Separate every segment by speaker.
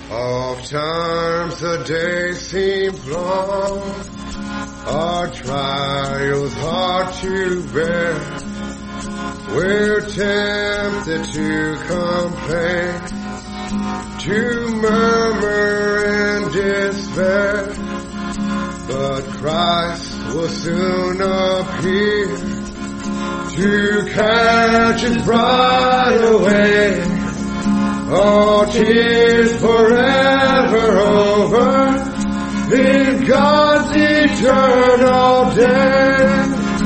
Speaker 1: Oftentimes the days seem long, our trials hard to bear. We're tempted to complain, to murmur and despair. But Christ will soon appear to catch us right away. All tears forever over in God's eternal day.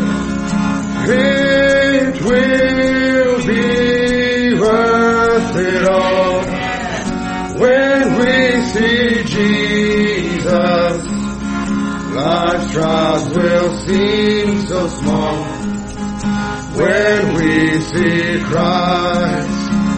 Speaker 1: It will be worth it all when we see Jesus. Life's trials will seem so small when we see Christ.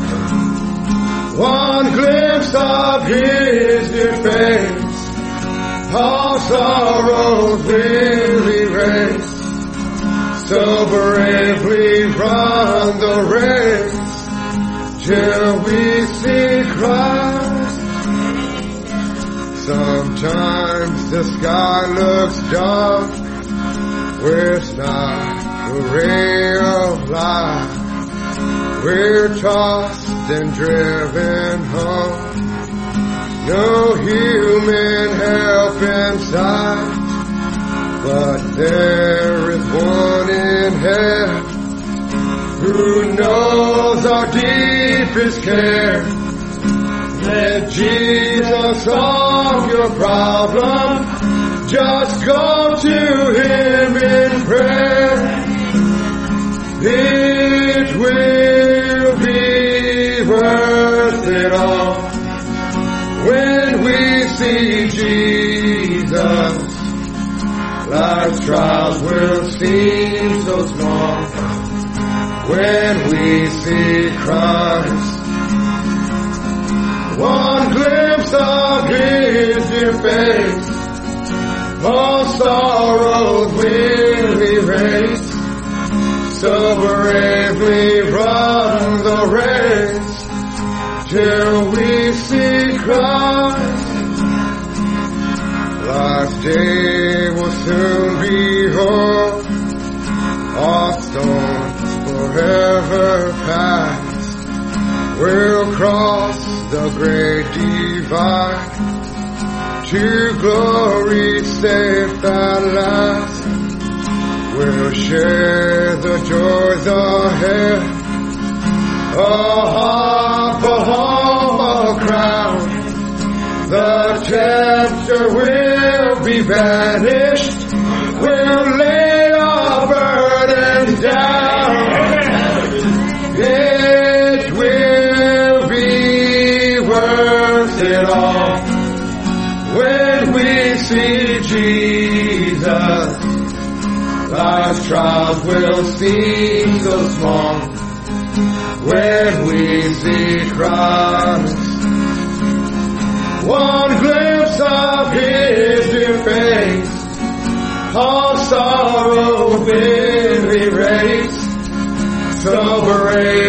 Speaker 1: One glimpse of His dear face, all sorrows will erase. So bravely run the race till we see Christ. Sometimes the sky looks dark, where it's not a ray of light. We're tossed and driven home, no human help in sight. But there is one in heaven who knows our deepest care. Let Jesus solve your problem, just go to Him in prayer. It will be worth it all when we see Jesus. Life's trials will seem so small when we see Christ. One glimpse of His dear face, all sorrows will erase. So bravely run the race till we see Christ. Life's day will soon be o'er, all storms forever past. We'll cross the great divide to glory safe at last. We'll share the joys ahead, a harp, a home, a crown. The tempter will be banished. We'll lay our burdens down. It will be worth it all when we see Jesus. Life's trials will seem so small when we see Christ. One glimpse of His dear face, all sorrow will erase. So brave